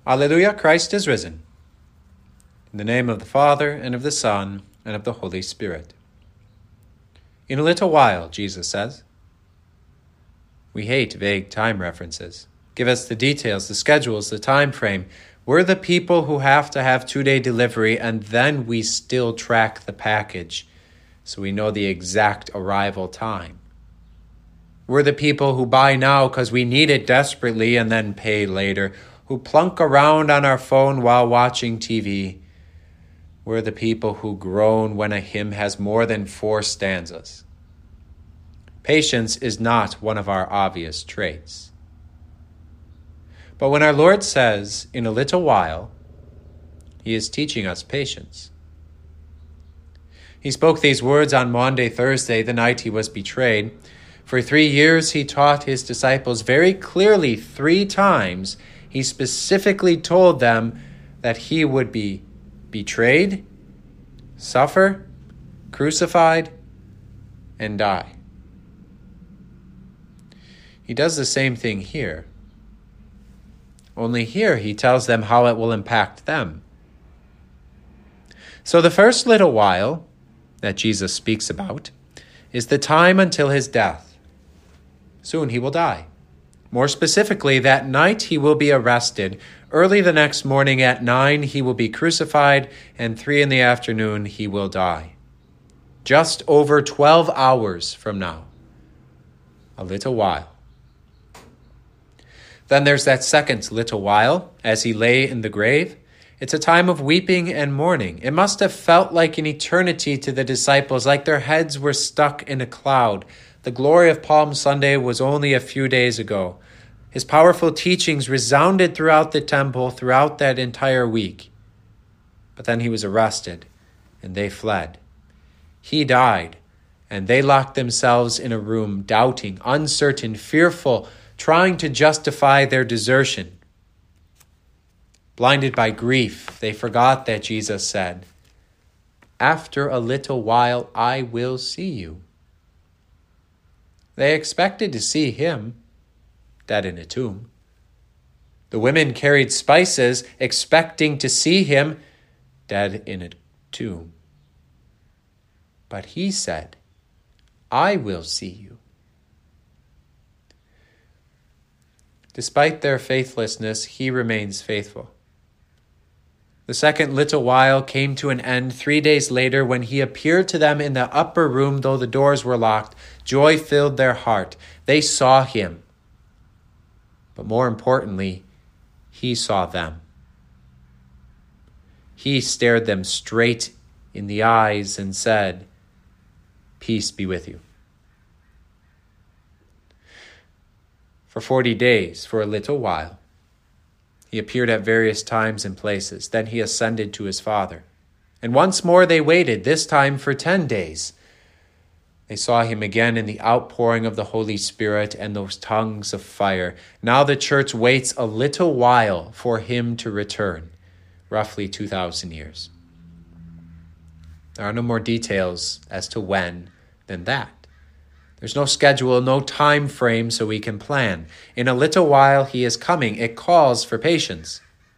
Alleluia, Christ is risen. In the name of the Father, and of the Son, and of the Holy Spirit. In a little while, Jesus says. We hate vague time references. Give us the details, the schedules, the time frame. We're the people who have to have 2-day delivery, and then we still track the package so we know the exact arrival time. We're the people who buy now because we need it desperately and then pay later, who plunk around on our phone while watching TV. We're the people who groan when a hymn has more than 4 stanzas. Patience is not one of our obvious traits. But when our Lord says, in a little while, he is teaching us patience. He spoke these words on Maundy Thursday, the night he was betrayed. For 3 years he taught his disciples very clearly 3 times. He specifically told them that he would be betrayed, suffer, crucified, and die. He does the same thing here. Only here he tells them how it will impact them. So the first little while that Jesus speaks about is the time until his death. Soon he will die. More specifically, that night he will be arrested. Early the next morning at 9 he will be crucified, and 3 p.m. he will die. Just over 12 hours from now. A little while. Then there's that second little while, as he lay in the grave. It's a time of weeping and mourning. It must have felt like an eternity to the disciples, like their heads were stuck in a cloud. The glory of Palm Sunday was only a few days ago. His powerful teachings resounded throughout the temple throughout that entire week. But then he was arrested, and they fled. He died, and they locked themselves in a room, doubting, uncertain, fearful, trying to justify their desertion. Blinded by grief, they forgot that Jesus said, "After a little while I will see you." They expected to see him, dead in a tomb. The women carried spices, expecting to see him, dead in a tomb. But he said, "I will see you." Despite their faithlessness, he remains faithful. The second little while came to an end 3 days later when he appeared to them in the upper room, though the doors were locked. Joy filled their heart. They saw him. But more importantly, he saw them. He stared them straight in the eyes and said, "Peace be with you." For 40 days, for a little while, he appeared at various times and places. Then he ascended to his Father. And once more they waited, this time for 10 days. They saw him again in the outpouring of the Holy Spirit and those tongues of fire. Now the church waits a little while for him to return, roughly 2,000 years. There are no more details as to when than that. There's no schedule, no time frame so we can plan. In a little while he is coming. It calls for patience.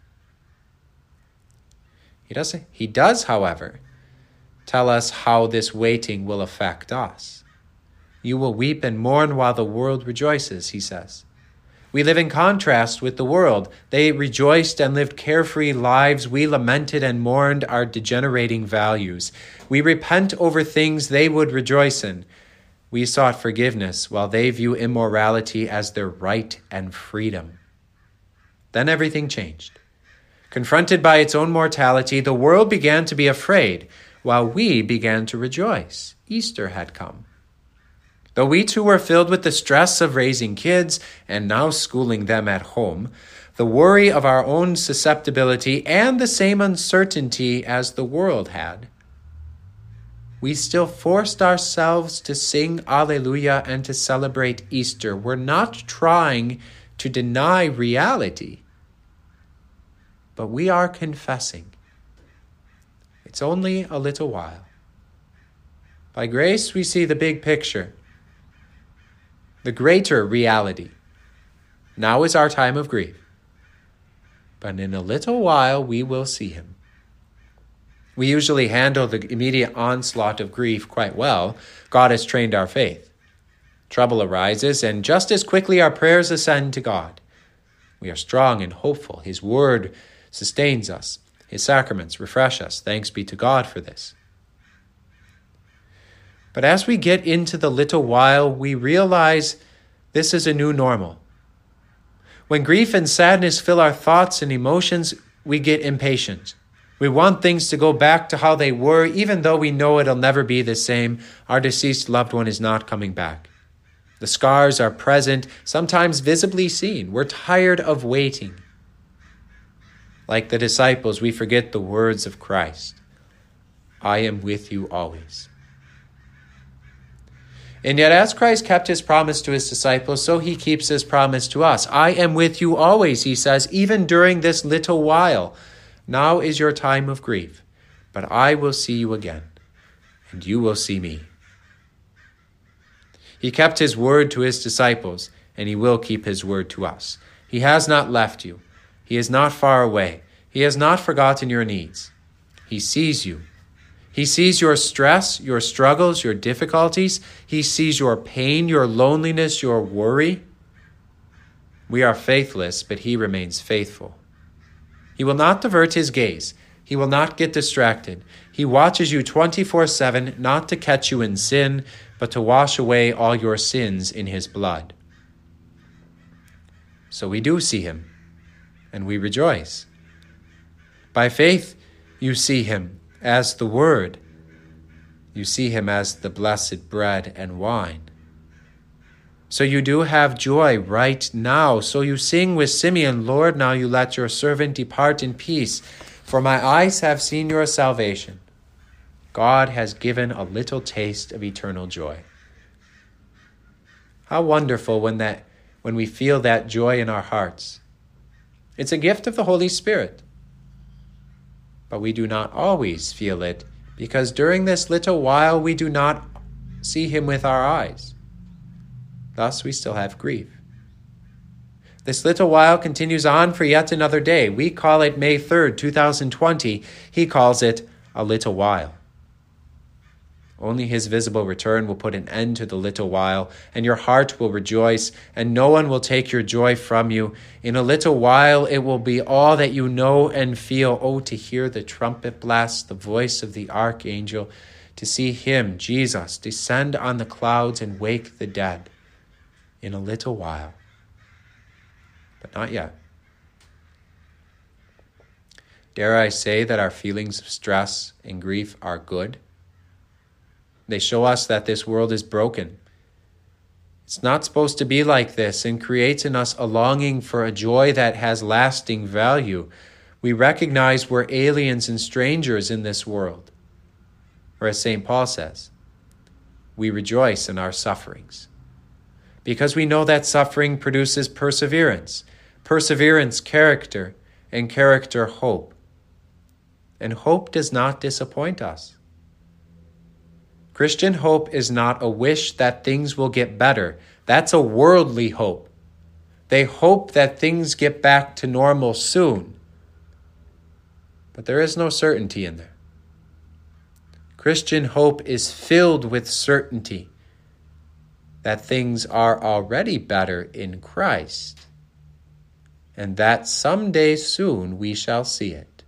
He does, however, tell us how this waiting will affect us. You will weep and mourn while the world rejoices, he says. We live in contrast with the world. They rejoiced and lived carefree lives. We lamented and mourned our degenerating values. We repent over things they would rejoice in. We sought forgiveness while they view immorality as their right and freedom. Then everything changed. Confronted by its own mortality, the world began to be afraid while we began to rejoice. Easter had come. Though we too were filled with the stress of raising kids and now schooling them at home, the worry of our own susceptibility and the same uncertainty as the world had, we still forced ourselves to sing Alleluia and to celebrate Easter. We're not trying to deny reality, but we are confessing. It's only a little while. By grace, we see the big picture, the greater reality. Now is our time of grief. but in a little while we will see him. We usually handle the immediate onslaught of grief quite well. God has trained our faith. Trouble arises, and just as quickly our prayers ascend to God. We are strong and hopeful. His word sustains us. His sacraments refresh us. Thanks be to God for this. But as we get into the little while, we realize this is a new normal. When grief and sadness fill our thoughts and emotions, we get impatient. We want things to go back to how they were, even though we know it'll never be the same. Our deceased loved one is not coming back. The scars are present, sometimes visibly seen. We're tired of waiting. Like the disciples, we forget the words of Christ. I am with you always. And yet, as Christ kept his promise to his disciples, so he keeps his promise to us. I am with you always, he says, even during this little while. Now is your time of grief, but I will see you again, and you will see me. He kept his word to his disciples, and he will keep his word to us. He has not left you. He is not far away. He has not forgotten your needs. He sees you. He sees your stress, your struggles, your difficulties. He sees your pain, your loneliness, your worry. We are faithless, but he remains faithful. He will not divert his gaze. He will not get distracted. He watches you 24/7, not to catch you in sin, but to wash away all your sins in his blood. So we do see him, and we rejoice. By faith, you see him as the Word. You see him as the blessed bread and wine. So you do have joy right now. So you sing with Simeon, Lord, now you let your servant depart in peace, for my eyes have seen your salvation. God has given a little taste of eternal joy. How wonderful when we feel that joy in our hearts. It's a gift of the Holy Spirit. But we do not always feel it, because during this little while we do not see him with our eyes. Thus we still have grief. This little while continues on for yet another day. We call it May 3rd, 2020. He calls it a little while. Only his visible return will put an end to the little while, and your heart will rejoice, and no one will take your joy from you. In a little while it will be all that you know and feel. Oh, to hear the trumpet blast, the voice of the archangel, to see him, Jesus, descend on the clouds and wake the dead. In a little while. But not yet. Dare I say that our feelings of stress and grief are good? They show us that this world is broken. It's not supposed to be like this, and creates in us a longing for a joy that has lasting value. We recognize we're aliens and strangers in this world. Or as St. Paul says, we rejoice in our sufferings. Because we know that suffering produces perseverance, perseverance character, and character hope. And hope does not disappoint us. Christian hope is not a wish that things will get better. That's a worldly hope. They hope that things get back to normal soon. But there is no certainty in there. Christian hope is filled with certainty that things are already better in Christ, and that someday soon we shall see it.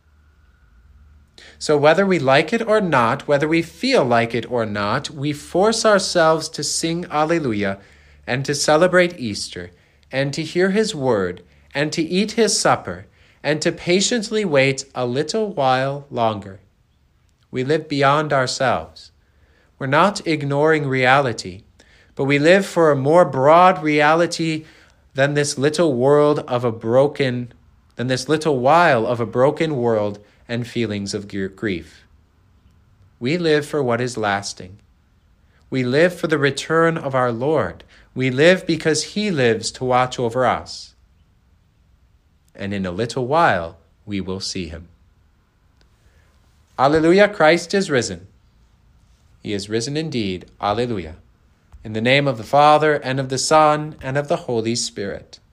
So whether we like it or not, whether we feel like it or not, we force ourselves to sing Alleluia and to celebrate Easter and to hear his word and to eat his supper and to patiently wait a little while longer. We live beyond ourselves. We're not ignoring reality, but we live for a more broad reality than this little while of a broken world and feelings of grief. We live for what is lasting. We live for the return of our Lord. We live because he lives to watch over us. And in a little while, we will see him. Alleluia, Christ is risen. He is risen indeed. Alleluia. In the name of the Father, and of the Son, and of the Holy Spirit.